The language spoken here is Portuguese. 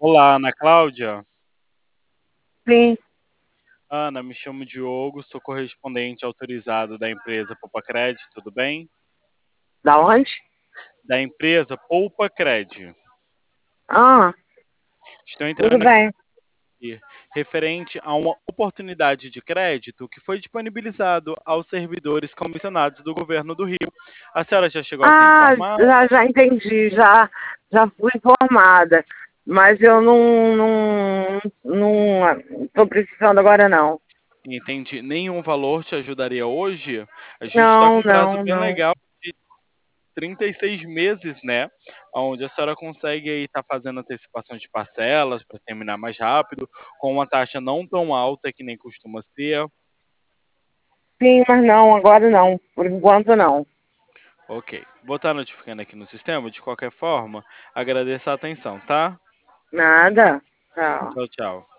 Olá, Ana Cláudia. Sim, Ana, me chamo Diogo, sou correspondente autorizado da empresa Poupa Cred, tudo bem? da onde? Da empresa Poupa Cred. Ah, Estou tudo entrando bem. aqui referente a uma oportunidade de crédito que foi disponibilizado aos servidores comissionados do governo do Rio. A senhora já chegou a ser Ah, informada? já entendi, já fui informada, mas eu não estou precisando agora não. Entendi. Nenhum valor te ajudaria hoje? A gente está com Não, um prazo não, bem não. legal, 36 meses, né? Onde a senhora consegue aí estar fazendo antecipação de parcelas para terminar mais rápido, com uma taxa não tão alta que nem costuma ser. Sim, mas não, agora não. Por enquanto não. Ok. Vou estar notificando aqui no sistema. De qualquer forma, agradeço a atenção, tá? Nada. Tá. Tchau, tchau.